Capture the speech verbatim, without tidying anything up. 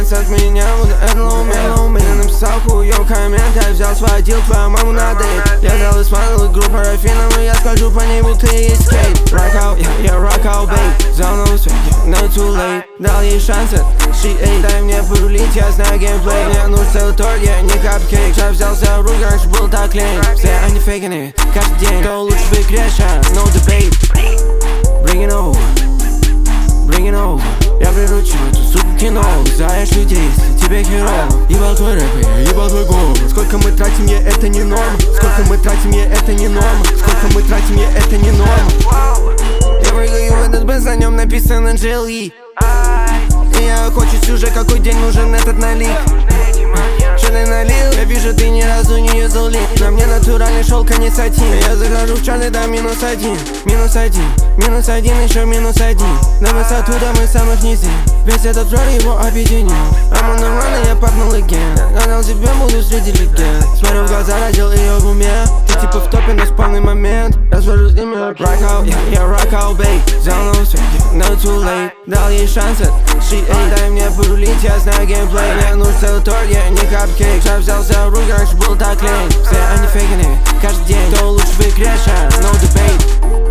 Останься от меня, буду hello me. Ты написал хуёв коммент, я взял, сводил твою маму на дейт. Я взял и смотрел игру по рафинам, и я скажу по ней, будто есть скейт. Rock out, yeah, yeah, rock out, babe. Взял новый свет, yeah, no too late. Дал ей шанс, she ate. Дай мне порулить, я знаю геймплей. Мне нужен целый торт, я yeah, не капкейк. Сейчас взялся в руки, раньше был так лень. Все они фейкины, каждый день. Кто лучше в игре, сейчас, no debate. Bring it over, bring it over. Я приручу эту суку кино. Знаешь людей, если тебе херово. Ебал твой рэп, я ебал твой голос. Сколько мы тратим, я это не норма. Сколько мы тратим, я это не норма. Сколько мы тратим, я это не норма. Я прыгаю в этот бэс, на нем написано джи эл и. И я хочет уже какой день нужен этот налик. Что ты налил? Я вижу, ты ни разу не юзал лик. На мне натуральный шелк, а не сатин. Я захожу в чарты, да минус один. Минус один, минус один, еще минус один. На высоту, да мы самых низин. Весь этот жар его объединил. I'm on the run, и я папнул again. Гнал тебя, буду среди легенд. Смотрю в глаза, родил ее в уме. Ты типа в топе, но в полный момент. Развожу с ними rock out, yeah, yeah, rock out, babe. Взял новый свет, yeah, no too late. Дал ей шанс, she ate. Дай мне порулить, я знаю геймплей. Мне нужен целый торт, я не капкейк. Сейчас взялся в руки, раньше был так лень. Все они фейкины, каждый день. Кто лучше в игре, сейчас, no debate.